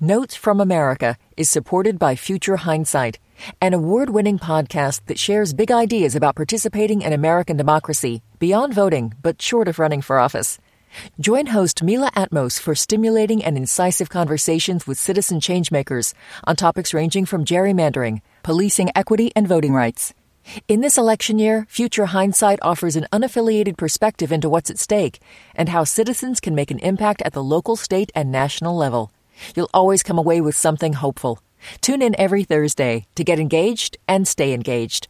Notes from America is supported by Future Hindsight, an award-winning podcast that shares big ideas about participating in American democracy beyond voting, but short of running for office. Join host Mila Atmos for stimulating and incisive conversations with citizen changemakers on topics ranging from gerrymandering, policing equity, and voting rights. In this election year, Future Hindsight offers an unaffiliated perspective into what's at stake and how citizens can make an impact at the local, state, and national level. You'll always come away with something hopeful. Tune in every Thursday to get engaged and stay engaged.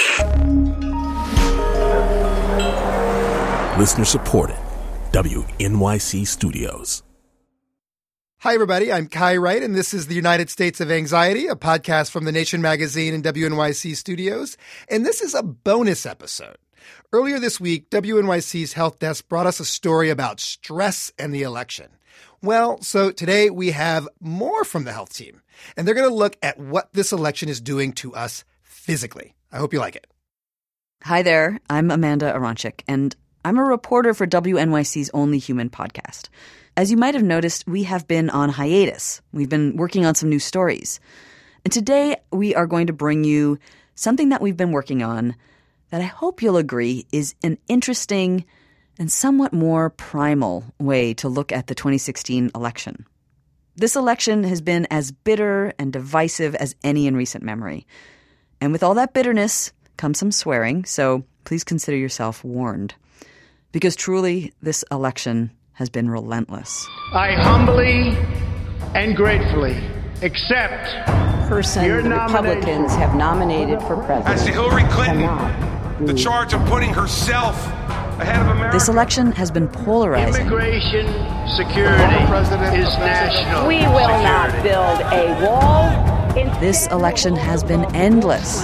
Listener supported. WNYC Studios. Hi, everybody. I'm Kai Wright, and this is the United States of Anxiety, a podcast from The Nation magazine and WNYC Studios. And this is a bonus episode. Earlier this week, WNYC's Health Desk brought us a story about stress and the election. Well, so today we have more from the health team, and they're going to look at what this election is doing to us physically. I hope you like it. Hi there. I'm Amanda Aronchik, and I'm a reporter for WNYC's Only Human podcast. As you might have noticed, we have been on hiatus. We've been working on some new stories. And today we are going to bring you something that we've been working on that I hope you'll agree is an interesting and somewhat more primal way to look at the 2016 election. This election has been as bitter and divisive as any in recent memory. And with all that bitterness comes some swearing, so please consider yourself warned. Because truly, this election has been relentless. I humbly and gratefully accept person the Republicans have nominated for president. As to Hillary Clinton, the charge of putting herself ahead of America. This election has been polarizing. Immigration security is national. We will not build a wall. This election has been endless.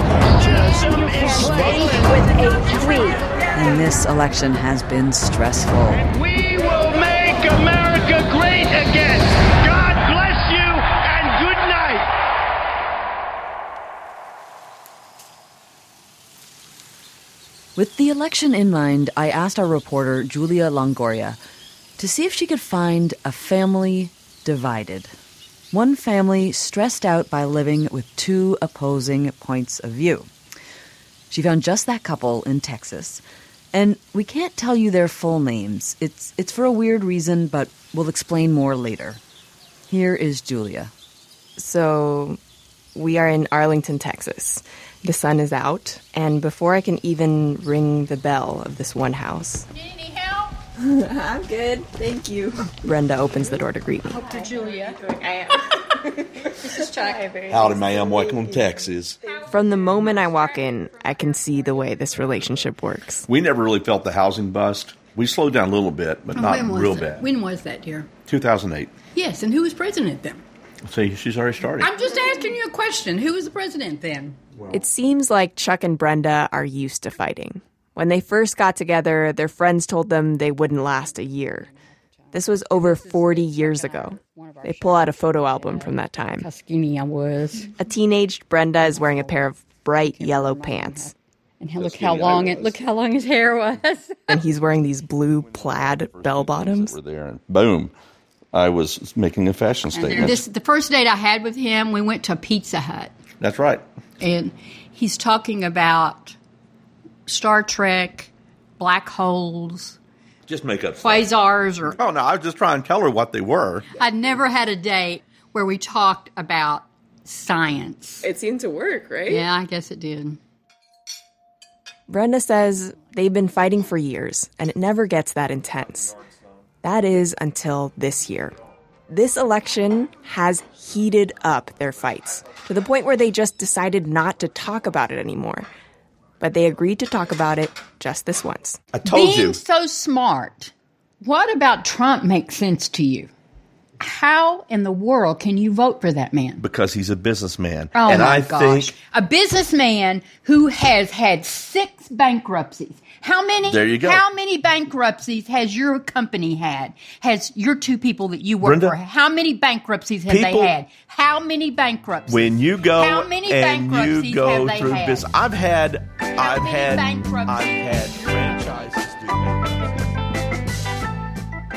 With a tweet. And this election has been stressful. We will make America great again. God bless you and good night. With the election in mind, I asked our reporter, Julia Longoria, to see if she could find a family divided. One family stressed out by living with two opposing points of view. She found just that couple in Texas. And we can't tell you their full names. It's for a weird reason, but we'll explain more later. Here is Julia. So we are in Arlington, Texas. The sun is out, and before I can even ring the bell of this one house... Need any help? I'm good, thank you. Brenda opens the door to greet me. Dr. Julia. I am. This is Chuck. Howdy, ma'am. Welcome to Texas. From the moment I walk in, I can see the way this relationship works. We never really felt the housing bust. We slowed down a little bit, but not real bad. When was that, dear? 2008. Yes, and who was president then? See, she's already started. I'm just asking you a question. Who was the president then? It seems like Chuck and Brenda are used to fighting. When they first got together, their friends told them they wouldn't last a year. This was over 40 years ago. They pull out a photo album from that time. How skinny I was. A teenaged Brenda is wearing a pair of bright yellow pants. And look how long his hair was. And he's wearing these blue plaid bell bottoms. Over there, and boom, I was making a fashion statement. The first date I had with him, we went to a Pizza Hut. That's right. And he's talking about Star Trek, black holes. Just make up quasars or... Oh, no, I was just trying to tell her what they were. I'd never had a date where we talked about science. It seemed to work, right? Yeah, I guess it did. Brenda says they've been fighting for years, and it never gets that intense. That is until this year. This election has heated up their fights to the point where they just decided not to talk about it anymore. But they agreed to talk about it just this once. I told you. Being so smart, what about Trump makes sense to you? How in the world can you vote for that man? Because he's a businessman. Oh, and my I gosh. think a businessman who has had 6 bankruptcies. How many? There you go. How many bankruptcies has your company had? Has your 2 people that you work Brenda, for? How many bankruptcies have they had? How many bankruptcies? When you go how many and bankruptcies you go have they through had? business, I've had franchises do that.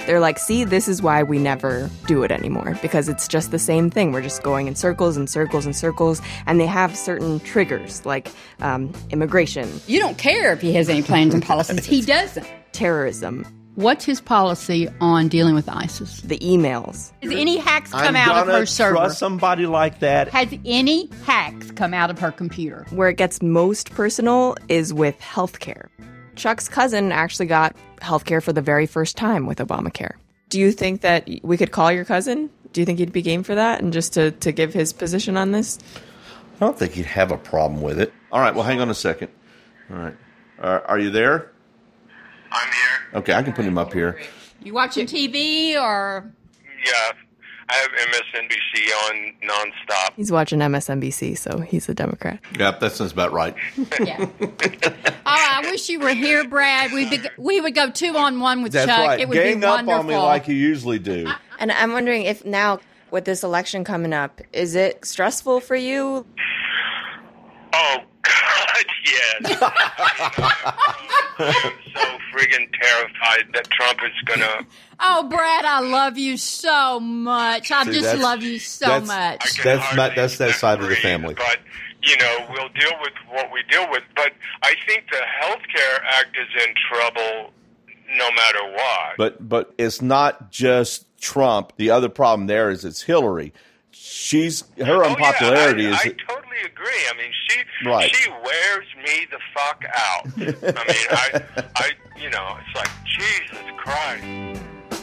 They're like, see, this is why we never do it anymore, because it's just the same thing. We're just going in circles and circles and circles, and they have certain triggers, like immigration. You don't care if he has any plans and policies. He doesn't. Terrorism. What's his policy on dealing with ISIS? The emails. Has any hacks come out of her server? Trust somebody like that. Has any hacks come out of her computer? Where it gets most personal is with healthcare. Chuck's cousin actually got healthcare for the very first time with Obamacare. Do you think that we could call your cousin? Do you think he'd be game for that and just to give his position on this? I don't think he'd have a problem with it. All right, well, hang on a second. All right. Are you there? I'm here. Okay, I can put him up here. You watching TV or? Yeah, I have MSNBC on nonstop. He's watching MSNBC, so he's a Democrat. Yep, that sounds about right. Yeah. I wish you were here, Brad. We would go 2-on-1 with That's Chuck. Right. It would Gang be wonderful. up on me like you usually do. And I'm wondering if now, with this election coming up, is it stressful for you? Oh, God, yes. I'm so friggin' terrified that Trump is going to... Oh, Brad, I love you so much. I just love you so much. That's that side of the family. But, you know, we'll deal with what we deal with. But I think the Healthcare Act is in trouble no matter what. But it's not just Trump. The other problem there is it's Hillary. Her unpopularity I is... I totally agree. I mean, she wears me the fuck out. I mean, I you know, it's like, Jesus Christ.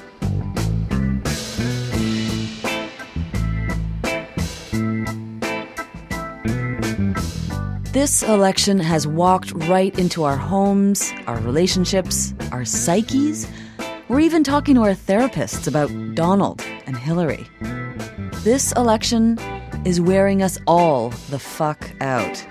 This election has walked right into our homes, our relationships, our psyches. We're even talking to our therapists about Donald and Hillary. This election is wearing us all the fuck out.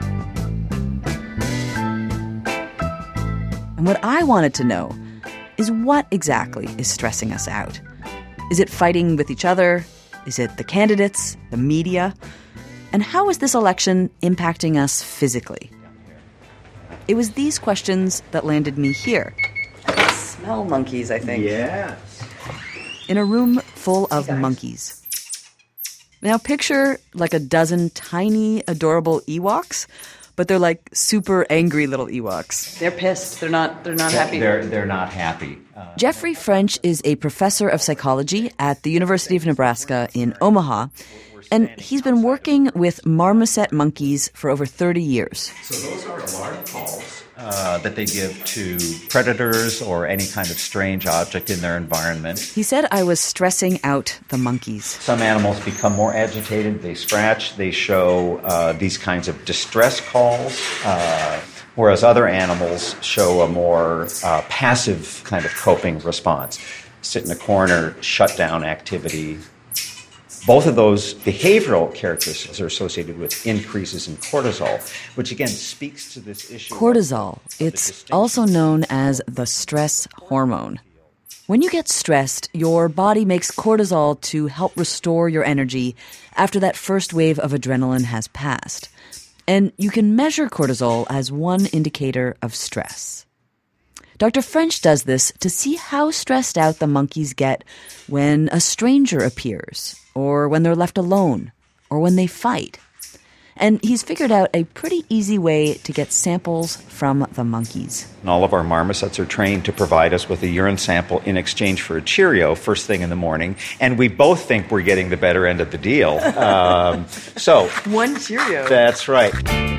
And what I wanted to know is what exactly is stressing us out. Is it fighting with each other? Is it the candidates, the media? And how is this election impacting us physically? It was these questions that landed me here. I smell monkeys, I think. Yes. In a room full of monkeys. Now picture like a dozen tiny, adorable Ewoks, but they're like super angry little Ewoks. They're pissed. They're not happy. They're not happy. Jeffrey French is a professor of psychology at the University of Nebraska in Omaha, and he's been working with marmoset monkeys for over 30 years. So those are alarm calls that they give to predators or any kind of strange object in their environment. He said I was stressing out the monkeys. Some animals become more agitated. They scratch. They show these kinds of distress calls, whereas other animals show a more passive kind of coping response. Sit in a corner, shut down activity. Both of those behavioral characteristics are associated with increases in cortisol, which again speaks to this issue. Cortisol. It's also known as the stress hormone. When you get stressed, your body makes cortisol to help restore your energy after that first wave of adrenaline has passed. And you can measure cortisol as one indicator of stress. Dr. French does this to see how stressed out the monkeys get when a stranger appears, or when they're left alone, or when they fight. And he's figured out a pretty easy way to get samples from the monkeys. And all of our marmosets are trained to provide us with a urine sample in exchange for a Cheerio first thing in the morning, and we both think we're getting the better end of the deal. So one Cheerio. That's right.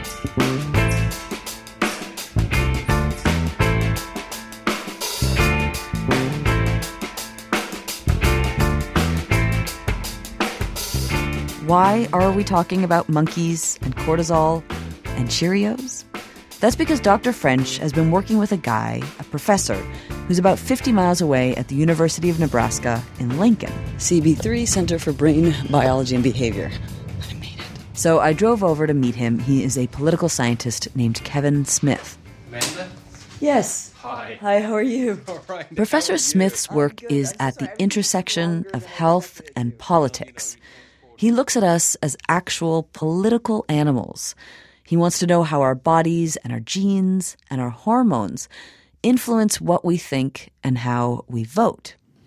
Why are we talking about monkeys and cortisol and Cheerios? That's because Dr. French has been working with a guy, a professor, who's about 50 miles away at the University of Nebraska in Lincoln. CB3, Center for Brain, Biology, and Behavior. I made it. So I drove over to meet him. He is a political scientist named Kevin Smith. Amanda? Yes. Hi. Hi, how are you? All right. Professor Smith's work is at the intersection of health and politics. He looks at us as actual political animals. He wants to know how our bodies and our genes and our hormones influence what we think and how we vote.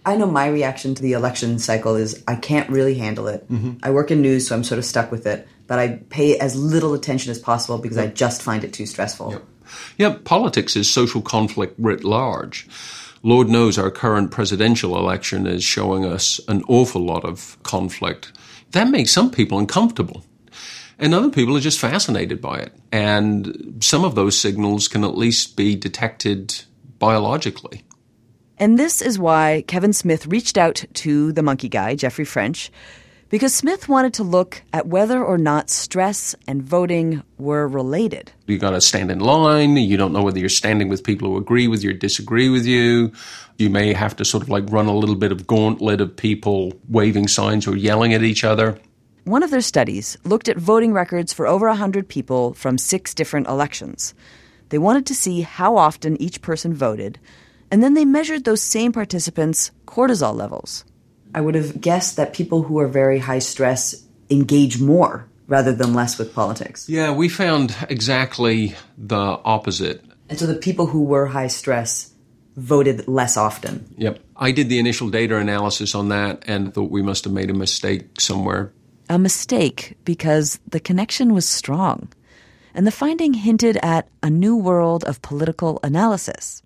I know my reaction to the election cycle is I can't really handle it. Mm-hmm. I work in news, so I'm sort of stuck with it. But I pay as little attention as possible because I just find it too stressful. Yeah, politics is social conflict writ large. Lord knows our current presidential election is showing us an awful lot of conflict. That makes some people uncomfortable. And other people are just fascinated by it. And some of those signals can at least be detected biologically. And this is why Kevin Smith reached out to the monkey guy, Jeffrey French, because Smith wanted to look at whether or not stress and voting were related. You got to stand in line. You don't know whether you're standing with people who agree with you or disagree with you. You may have to sort of like run a little bit of gauntlet of people waving signs or yelling at each other. One of their studies looked at voting records for over 100 people from 6 different elections. They wanted to see how often each person voted, and then they measured those same participants' cortisol levels. I would have guessed that people who are very high stress engage more rather than less with politics. Yeah, we found exactly the opposite. And so the people who were high stress voted less often. Yep. I did the initial data analysis on that and thought we must have made a mistake somewhere. A mistake because the connection was strong. And the finding hinted at a new world of political analysis.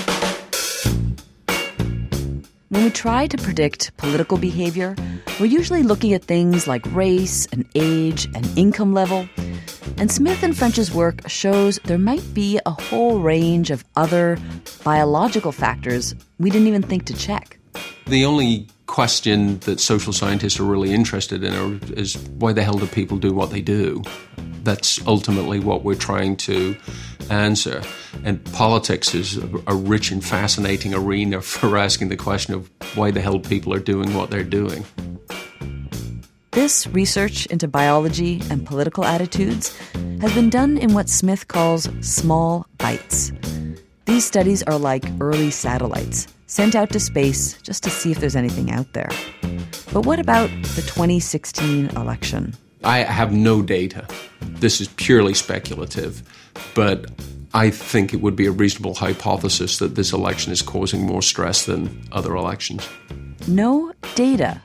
When we try to predict political behavior, we're usually looking at things like race and age and income level. And Smith and French's work shows there might be a whole range of other biological factors we didn't even think to check. The only question that social scientists are really interested in is why the hell do people do what they do? That's ultimately what we're trying to answer. And politics is a rich and fascinating arena for asking the question of why the hell people are doing what they're doing. This research into biology and political attitudes has been done in what Smith calls small bites. These studies are like early satellites sent out to space just to see if there's anything out there. But what about the 2016 election? I have no data. This is purely speculative, but I think it would be a reasonable hypothesis that this election is causing more stress than other elections. No data.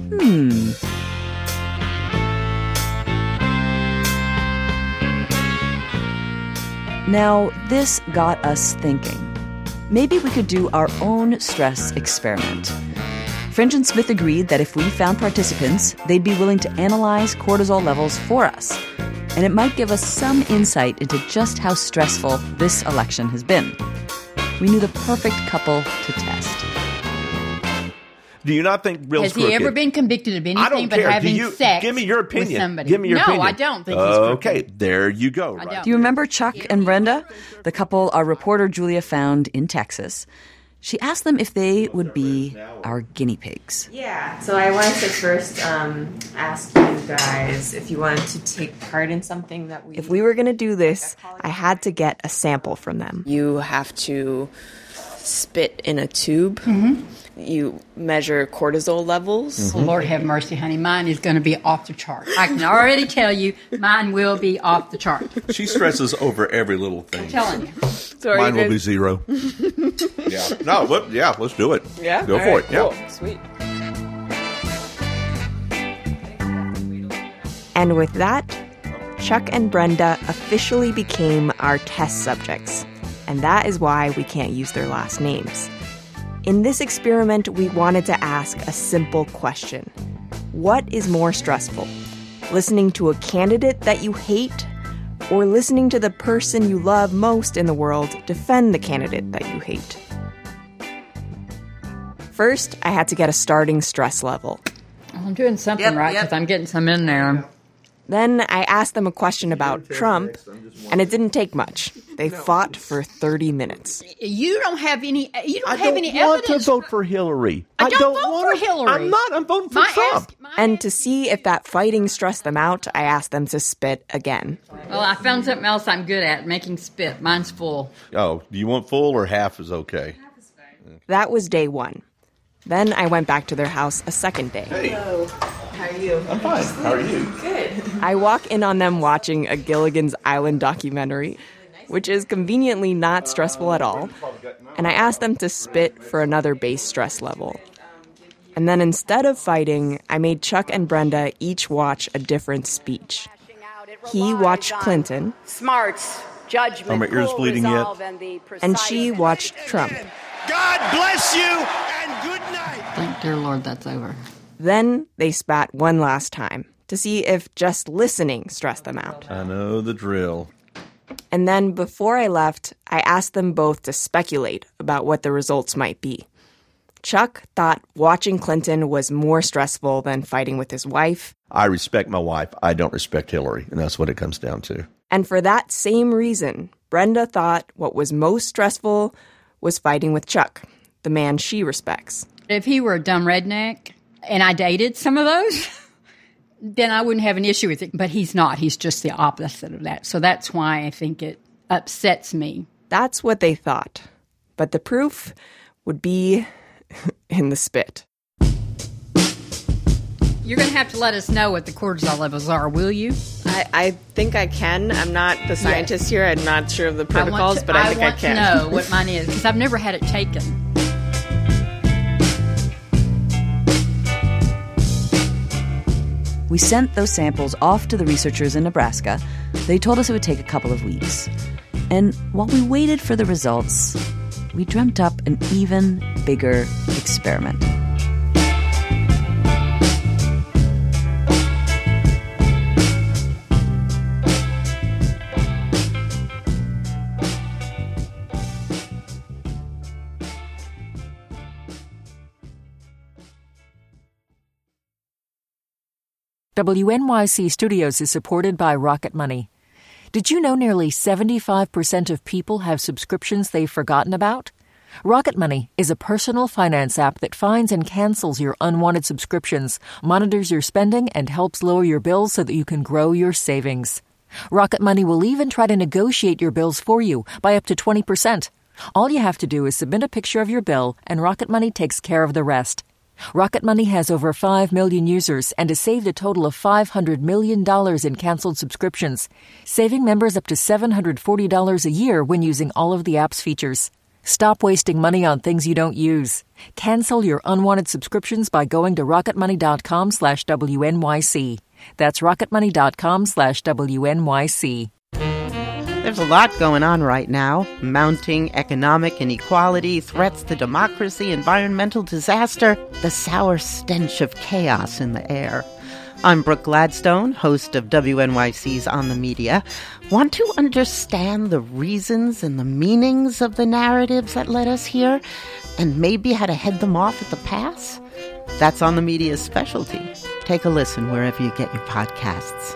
Now, this got us thinking. Maybe we could do our own stress experiment. French and Smith agreed that if we found participants, they'd be willing to analyze cortisol levels for us. And it might give us some insight into just how stressful this election has been. We knew the perfect couple to test. Do you not think Bill's Has he crooked? ever been convicted of anything but having sex give me your opinion. with somebody? Give me your opinion. No, I don't think he's crooked. Okay, there you go. Right. Do you remember Chuck and Brenda, the couple our reporter Julia found in Texas? She asked them if they would be our guinea pigs. Yeah, so I wanted to first ask you guys if you wanted to take part in something that If we were going to do this, I had to get a sample from them. You have to spit in a tube. Mm-hmm. You measure cortisol levels. Mm-hmm. Oh, Lord have mercy, honey. Mine is going to be off the chart. I can already tell you mine will be off the chart. She stresses over every little thing. I'm telling you. So mine will be 0. Yeah. No, let's do it. Yeah? Go for it. Cool. Yeah. Sweet. And with that, Chuck and Brenda officially became our test subjects. And that is why we can't use their last names. In this experiment, we wanted to ask a simple question. What is more stressful? Listening to a candidate that you hate, or listening to the person you love most in the world defend the candidate that you hate? First, I had to get a starting stress level. I'm doing something right because I'm getting some in there. Then I asked them a question about Trump, and it didn't take much. They fought for 30 minutes. You don't have any. You don't I have any don't want evidence. to vote for Hillary. I don't vote for Hillary. I'm not. I'm voting for Trump. And to see if that fighting stressed them out, I asked them to spit again. Well, I found something else I'm good at, making spit. Mine's full. Oh, do you want full or half is okay? That was day 1. Then I went back to their house a second day. Hey. Hello. How are you? I'm fine. How are you? Good. I walk in on them watching a Gilligan's Island documentary, which is conveniently not stressful at all. And I asked them to spit for another base stress level. And then instead of fighting, I made Chuck and Brenda each watch a different speech. He watched Clinton. Smarts, judgment, are my ears bleeding yet? And she watched Trump. God bless you and good night. Thank dear Lord that's over. Then they spat one last time to see if just listening stressed them out. I know the drill. And then before I left, I asked them both to speculate about what the results might be. Chuck thought watching Clinton was more stressful than fighting with his wife. I respect my wife. I don't respect Hillary, and that's what it comes down to. And for that same reason, Brenda thought what was most stressful was fighting with Chuck, the man she respects. If he were a dumb redneck and I dated some of those, then I wouldn't have an issue with it. But he's not. He's just the opposite of that. So that's why I think it upsets me. That's what they thought. But the proof would be in the spit. You're going to have to let us know what the cortisol levels are, will you? I think I can. I'm not the scientist here. I'm not sure of the protocols, but I think I can. I want to know what mine is, because I've never had it taken. We sent those samples off to the researchers in Nebraska. They told us it would take a couple of weeks. And while we waited for the results, we dreamt up an even bigger experiment. WNYC Studios is supported by Rocket Money. Did you know nearly 75% of people have subscriptions they've forgotten about? Rocket Money is a personal finance app that finds and cancels your unwanted subscriptions, monitors your spending, and helps lower your bills so that you can grow your savings. Rocket Money will even try to negotiate your bills for you by up to 20%. All you have to do is submit a picture of your bill, and Rocket Money takes care of the rest. Rocket Money has over 5 million users and has saved a total of $500 million in canceled subscriptions, saving members up to $740 a year when using all of the app's features. Stop wasting money on things you don't use. Cancel your unwanted subscriptions by going to rocketmoney.com/WNYC. That's rocketmoney.com/WNYC. There's a lot going on right now. Mounting economic inequality, threats to democracy, environmental disaster, the sour stench of chaos in the air. I'm Brooke Gladstone, host of WNYC's On the Media. Want to understand the reasons and the meanings of the narratives that led us here, and maybe how to head them off at the pass? That's On the Media's specialty. Take a listen wherever you get your podcasts.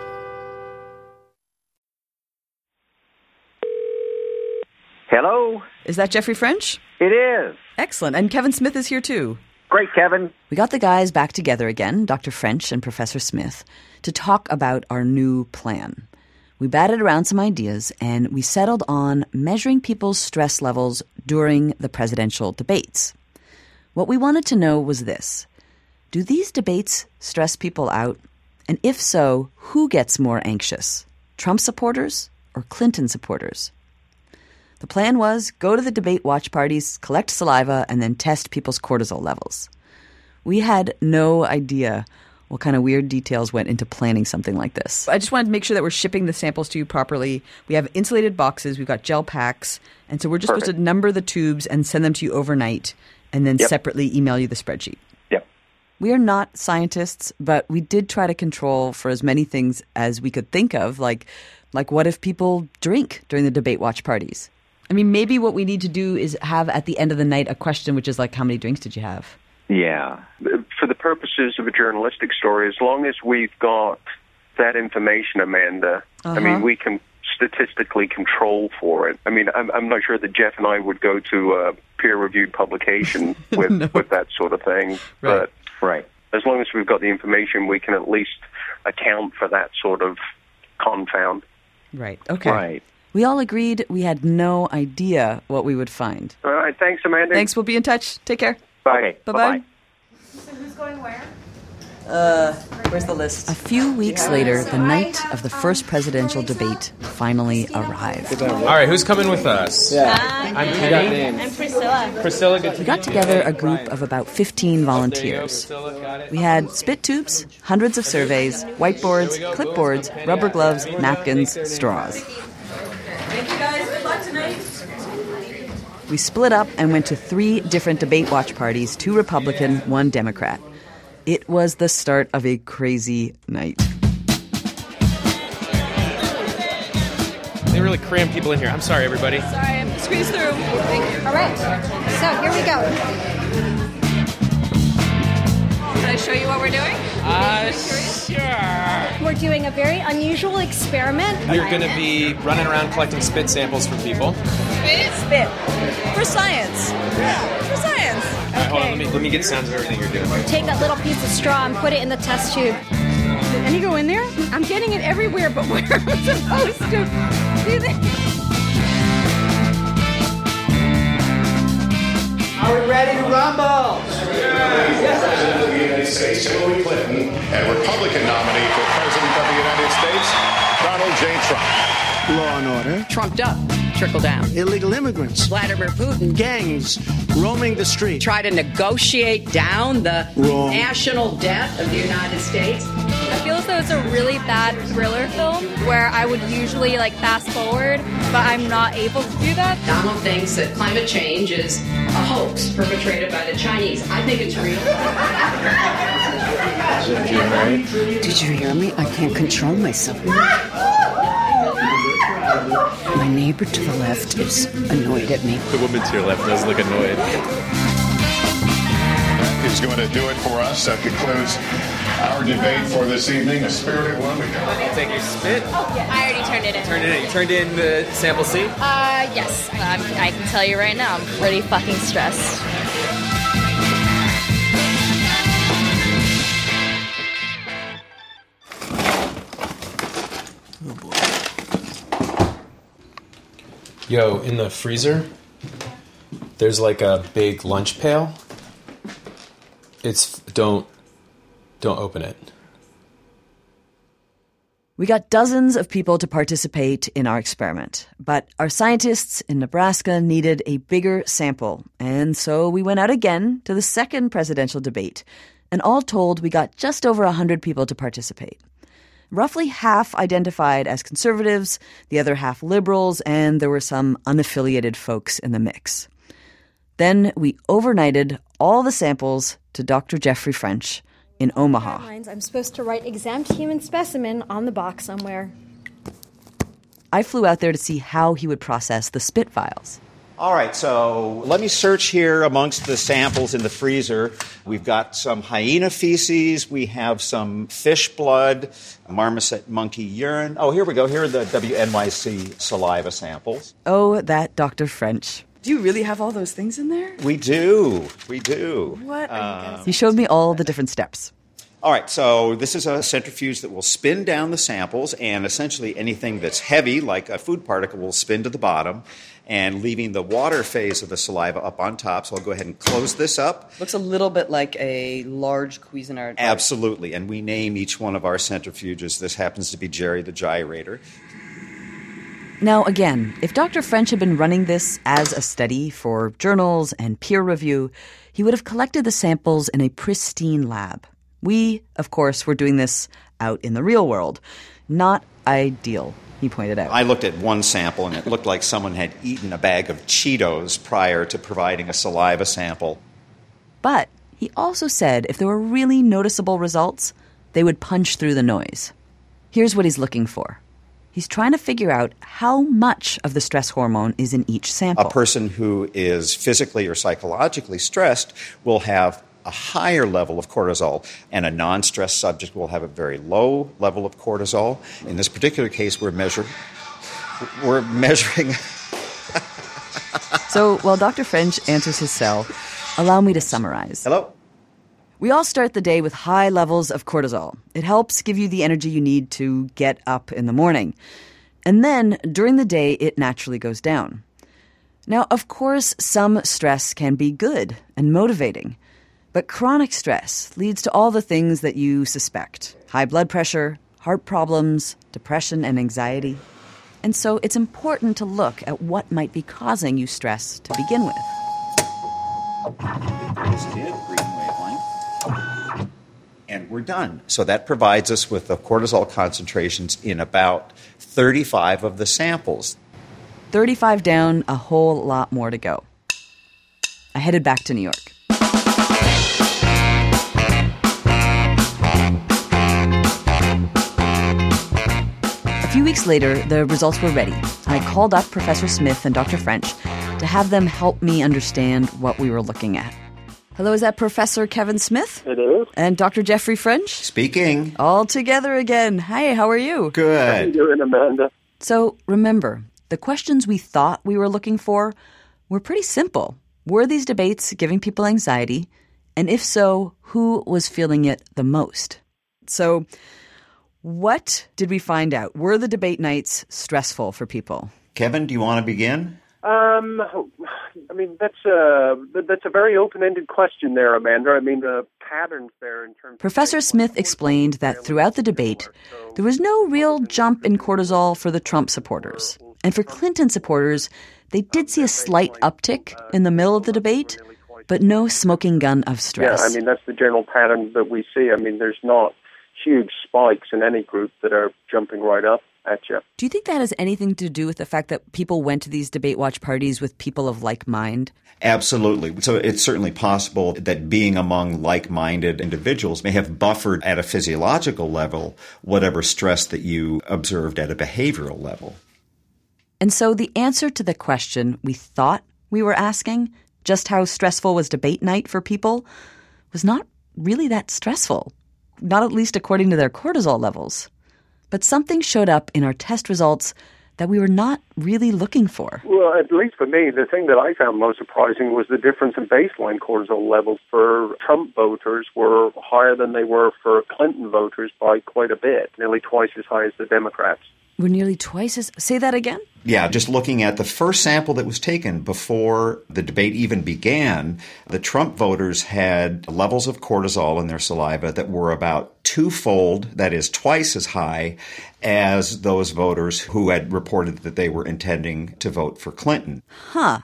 Hello? Is that Jeffrey French? It is. Excellent. And Kevin Smith is here too. Great, Kevin. We got the guys back together again, Dr. French and Professor Smith, to talk about our new plan. We batted around some ideas, and we settled on measuring people's stress levels during the presidential debates. What we wanted to know was this: do these debates stress people out? And if so, who gets more anxious? Trump supporters or Clinton supporters? The plan was go to the debate watch parties, collect saliva, and then test people's cortisol levels. We had no idea what kind of weird details went into planning something like this. I just wanted to make sure that we're shipping the samples to you properly. We have insulated boxes, we've got gel packs, and so we're just supposed to number the tubes and send them to you overnight, and then separately email you the spreadsheet. Yep. We are not scientists, but we did try to control for as many things as we could think of, like what if people drink during the debate watch parties? I mean, maybe what we need to do is have at the end of the night a question, which is like, how many drinks did you have? Yeah. For the purposes of a journalistic story, as long as we've got that information, Amanda, I mean, we can statistically control for it. I mean, I'm not sure that Jeff and I would go to a peer-reviewed publication with with that sort of thing. Right. But as long as we've got the information, we can at least account for that sort of confound. Right. Okay. Right. We all agreed we had no idea what we would find. All right. Thanks, Amanda. Thanks. We'll be in touch. Take care. Bye. Bye-bye. So who's going where? Where's the list? A few weeks later, the night of the first presidential debate finally arrived. All right, who's coming with us? I'm Penny. I'm Priscilla. Priscilla, good to We got together a group of about 15 volunteers. We had spit tubes, hundreds of surveys, whiteboards, clipboards, rubber gloves, napkins, straws. Thank you guys. Good luck tonight. We split up and went to 3 different debate watch parties, 2 Republican, 1 Democrat. It was the start of a crazy night. They really cram people in here. I'm sorry, everybody. Sorry, I'm squeezed through. All right. So here we go. Can I show you what we're doing? Sure. We're doing a very unusual experiment. You're going to be running around collecting spit samples from people. Spit. For science. Yeah, for science. All right, hold on. Let me get sounds of everything you're doing. Take that little piece of straw and put it in the test tube. Can you go in there? I'm getting it everywhere, but where am I supposed to do this? Are we ready to rumble? President of the United States, Hillary Clinton, and Republican nominee for President of the United States, Donald J. Trump. Law and order. Trumped up. Trickle down. Illegal immigrants. Vladimir Putin. Gangs roaming the street. Try to negotiate down the national debt of the United States. I feel as though it's a really bad thriller film where I would usually fast forward, but I'm not able to do that. Donald thinks that climate change is a hoax perpetrated by the Chinese. I think it's real. Did you hear me? I can't control myself. My neighbor to the left is annoyed at me. The woman to your left does look annoyed. Is going to do it for us. That concludes our debate for this evening. A spirited one. Take your spit. Oh, yeah. I already turned it in. You turned in the sample C? Yes. I can tell you right now, I'm pretty fucking stressed. Yo, in the freezer, there's a big lunch pail. Don't open it. We got dozens of people to participate in our experiment, but our scientists in Nebraska needed a bigger sample, and so we went out again to the second presidential debate, and all told we got just over 100 people to participate. Roughly half identified as conservatives, the other half liberals, and there were some unaffiliated folks in the mix. Then we overnighted all the samples to Dr. Jeffrey French in Omaha. I'm supposed to write exempt human specimen on the box somewhere. I flew out there to see how he would process the spit vials. All right, so let me search here amongst the samples in the freezer. We've got some hyena feces. We have some fish blood, marmoset monkey urine. Oh, here we go. Here are the WNYC saliva samples. Oh, that Dr. French. Do you really have all those things in there? We do. What are you guys? He showed me all the different steps. All right, so this is a centrifuge that will spin down the samples, and essentially anything that's heavy, like a food particle, will spin to the bottom, and leaving the water phase of the saliva up on top. So I'll go ahead and close this up. Looks a little bit like a large Cuisinart. Absolutely, and we name each one of our centrifuges. This happens to be Jerry the Gyrator. Now, again, if Dr. French had been running this as a study for journals and peer review, he would have collected the samples in a pristine lab. We, of course, were doing this out in the real world. Not ideal, he pointed out. I looked at one sample, and it looked like someone had eaten a bag of Cheetos prior to providing a saliva sample. But he also said if there were really noticeable results, they would punch through the noise. Here's what he's looking for. He's trying to figure out how much of the stress hormone is in each sample. A person who is physically or psychologically stressed will have a higher level of cortisol, and a non-stressed subject will have a very low level of cortisol. In this particular case, we're measuring. So while Dr. French answers his cell, allow me to summarize. Hello? We all start the day with high levels of cortisol. It helps give you the energy you need to get up in the morning. And then, during the day, it naturally goes down. Now, of course, some stress can be good and motivating. But chronic stress leads to all the things that you suspect. High blood pressure, heart problems, depression and anxiety. And so it's important to look at what might be causing you stress to begin with. And we're done. So that provides us with the cortisol concentrations in about 35 of the samples. 35 down, a whole lot more to go. I headed back to New York. A few weeks later, the results were ready. I called up Professor Smith and Dr. French to have them help me understand what we were looking at. Hello, is that Professor Kevin Smith? It is. And Dr. Jeffrey French? Speaking. All together again. Hi, how are you? Good. How are you doing, Amanda? So, remember, the questions we thought we were looking for were pretty simple. Were these debates giving people anxiety? And if so, who was feeling it the most? So, what did we find out? Were the debate nights stressful for people? Kevin, do you want to begin? I mean, that's a very open-ended question there, Amanda. I mean, the patterns there in terms. Professor Smith explained that throughout the debate, there was no real jump in cortisol for the Trump supporters. And for Clinton supporters, they did see a slight uptick in the middle of the debate, but no smoking gun of stress. Yeah, I mean, that's the general pattern that we see. I mean, there's not huge spikes in any group that are jumping right up at you. Do you think that has anything to do with the fact that people went to these debate watch parties with people of like mind? Absolutely. So it's certainly possible that being among like-minded individuals may have buffered at a physiological level whatever stress that you observed at a behavioral level. And so the answer to the question we thought we were asking, just how stressful was debate night for people, was not really that stressful, not at least according to their cortisol levels. But something showed up in our test results that we were not really looking for. Well, at least for me, the thing that I found most surprising was the difference in baseline cortisol levels for Trump voters were higher than they were for Clinton voters by quite a bit, nearly twice as high as the Democrats. We're nearly twice as... Say that again? Yeah, just looking at the first sample that was taken before the debate even began, the Trump voters had levels of cortisol in their saliva that were about twofold, that is twice as high, as those voters who had reported that they were intending to vote for Clinton. Huh.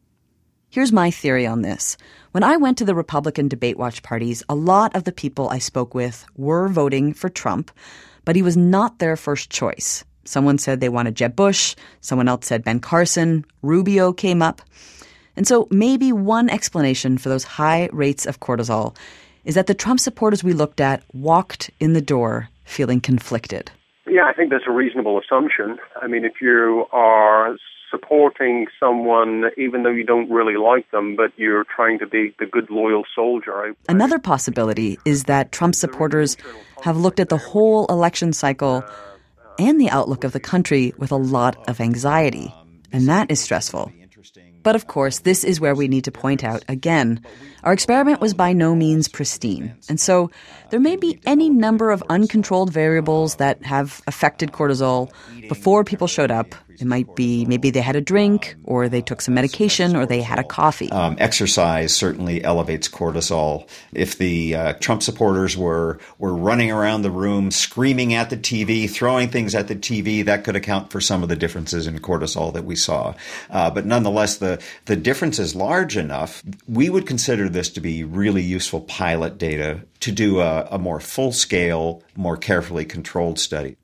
Here's my theory on this. When I went to the Republican debate watch parties, a lot of the people I spoke with were voting for Trump, but he was not their first choice. Someone said they wanted Jeb Bush. Someone else said Ben Carson. Rubio came up. And so maybe one explanation for those high rates of cortisol is that the Trump supporters we looked at walked in the door feeling conflicted. Yeah, I think that's a reasonable assumption. I mean, if you are supporting someone, even though you don't really like them, but you're trying to be the good, loyal soldier. Another possibility is that Trump supporters have looked at the whole election cycle and the outlook of the country with a lot of anxiety, and that is stressful. But of course, this is where we need to point out again, our experiment was by no means pristine, and so there may be any number of uncontrolled variables that have affected cortisol before people showed up. It might be maybe they had a drink, or they took some medication, or they had a coffee. Exercise certainly elevates cortisol. If the Trump supporters were running around the room, screaming at the TV, throwing things at the TV, that could account for some of the differences in cortisol that we saw. But nonetheless, the difference is large enough. We would consider this to be really useful pilot data to do a more full-scale, more carefully controlled study.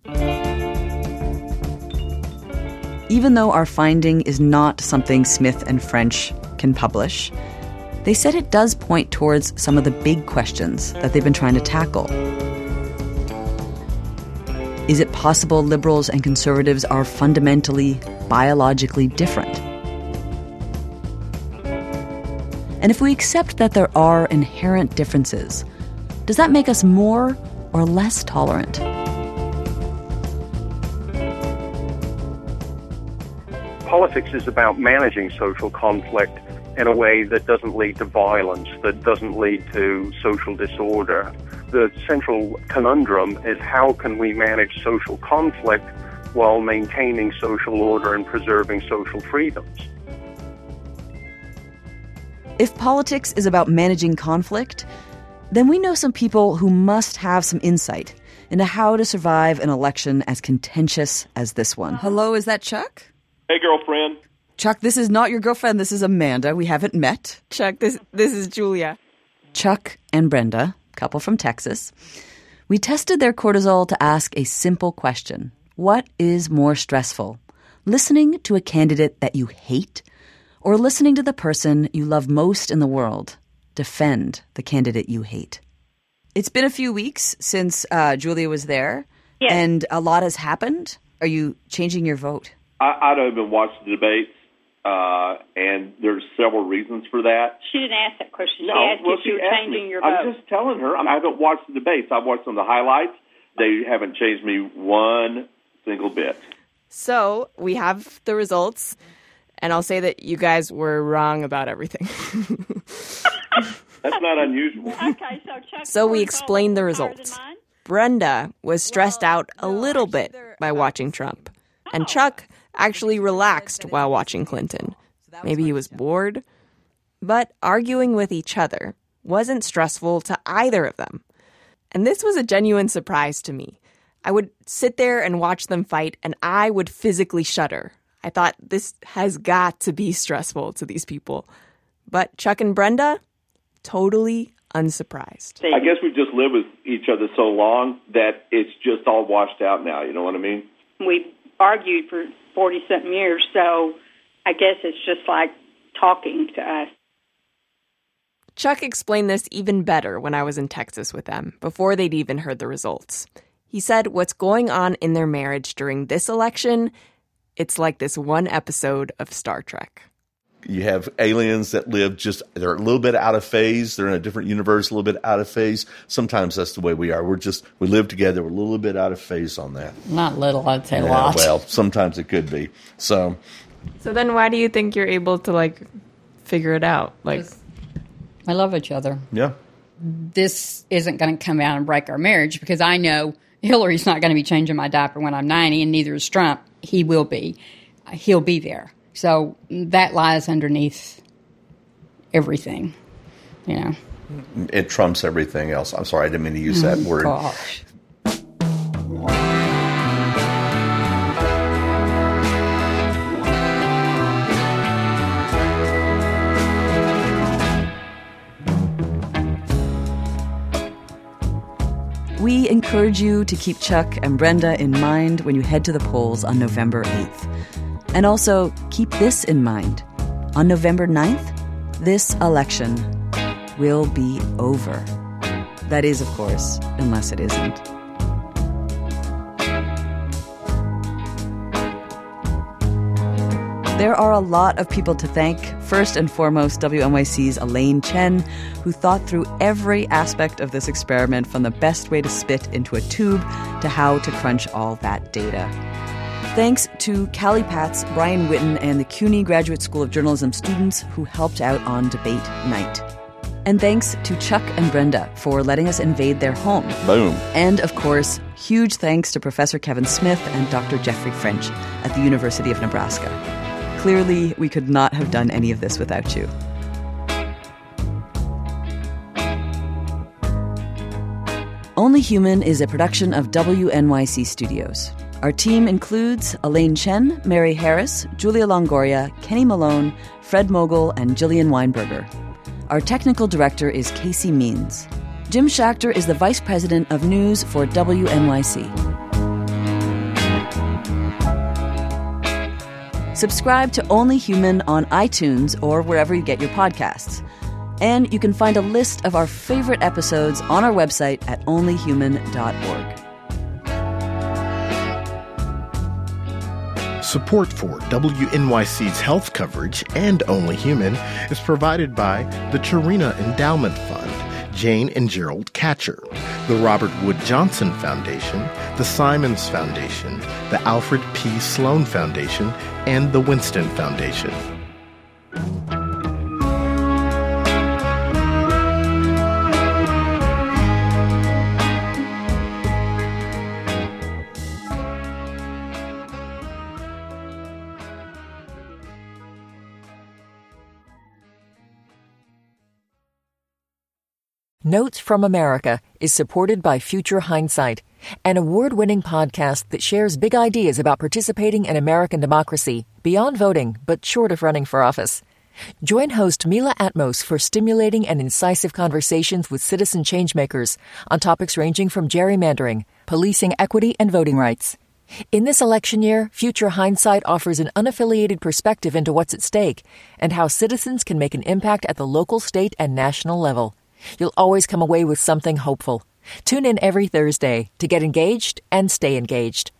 Even though our finding is not something Smith and French can publish, they said it does point towards some of the big questions that they've been trying to tackle. Is it possible liberals and conservatives are fundamentally, biologically different? And if we accept that there are inherent differences, does that make us more or less tolerant? Politics is about managing social conflict in a way that doesn't lead to violence, that doesn't lead to social disorder. The central conundrum is how can we manage social conflict while maintaining social order and preserving social freedoms? If politics is about managing conflict, then we know some people who must have some insight into how to survive an election as contentious as this one. Hello, is that Chuck? Hey, girlfriend. Chuck, this is not your girlfriend. This is Amanda. We haven't met. Chuck, this is Julia. Chuck and Brenda, couple from Texas. We tested their cortisol to ask a simple question. What is more stressful? Listening to a candidate that you hate or listening to the person you love most in the world defend the candidate you hate? It's been a few weeks since Julia was there, yes, and a lot has happened. Are you changing your vote? I don't even watch the debates, and there's several reasons for that. She didn't ask that question. She asked if you were changing your vote. I'm just telling her. I haven't watched the debates. I've watched some of the highlights. They haven't changed me one single bit. So we have the results, and I'll say that you guys were wrong about everything. That's not unusual. Okay, so Chuck. So we explained the results. Brenda was stressed out a little bit by watching Trump, and Chuck actually relaxed while watching Clinton. Maybe he was bored. But arguing with each other wasn't stressful to either of them. And this was a genuine surprise to me. I would sit there and watch them fight, and I would physically shudder. I thought, this has got to be stressful to these people. But Chuck and Brenda, totally unsurprised. I guess we've just lived with each other so long that it's just all washed out now. You know what I mean? We've argued for 40-something years, so I guess it's just like talking to us. Chuck explained this even better when I was in Texas with them, before they'd even heard the results. He said what's going on in their marriage during this election, it's like this one episode of Star Trek. You have aliens that live they're a little bit out of phase. They're in a different universe, a little bit out of phase. Sometimes that's the way we are. We live together. We're a little bit out of phase on that. Not little, I'd say a lot. Well, sometimes it could be. So then why do you think you're able to, figure it out? I love each other. Yeah. This isn't going to come out and break our marriage because I know Hillary's not going to be changing my diaper when I'm 90, and neither is Trump. He will be. He'll be there. So that lies underneath everything, It trumps everything else. I'm sorry, I didn't mean to use that word. Gosh. We encourage you to keep Chuck and Brenda in mind when you head to the polls on November 8th. And also, keep this in mind. On November 9th, this election will be over. That is, of course, unless it isn't. There are a lot of people to thank. First and foremost, WNYC's Elaine Chen, who thought through every aspect of this experiment, from the best way to spit into a tube to how to crunch all that data. Thanks to Callie Patz, Brian Witten, and the CUNY Graduate School of Journalism students who helped out on debate night. And thanks to Chuck and Brenda for letting us invade their home. Boom. And, of course, huge thanks to Professor Kevin Smith and Dr. Jeffrey French at the University of Nebraska. Clearly, we could not have done any of this without you. Only Human is a production of WNYC Studios. Our team includes Elaine Chen, Mary Harris, Julia Longoria, Kenny Malone, Fred Mogul, and Jillian Weinberger. Our technical director is Casey Means. Jim Schachter is the Vice President of News for WNYC. Subscribe to Only Human on iTunes or wherever you get your podcasts. And you can find a list of our favorite episodes on our website at onlyhuman.org. Support for WNYC's health coverage and Only Human is provided by the Tarina Endowment Fund, Jane and Gerald Catcher, the Robert Wood Johnson Foundation, the Simons Foundation, the Alfred P. Sloan Foundation, and the Winston Foundation. Notes from America is supported by Future Hindsight, an award-winning podcast that shares big ideas about participating in American democracy beyond voting, but short of running for office. Join host Mila Atmos for stimulating and incisive conversations with citizen changemakers on topics ranging from gerrymandering, policing equity, and voting rights. In this election year, Future Hindsight offers an unaffiliated perspective into what's at stake and how citizens can make an impact at the local, state, and national level. You'll always come away with something hopeful. Tune in every Thursday to get engaged and stay engaged.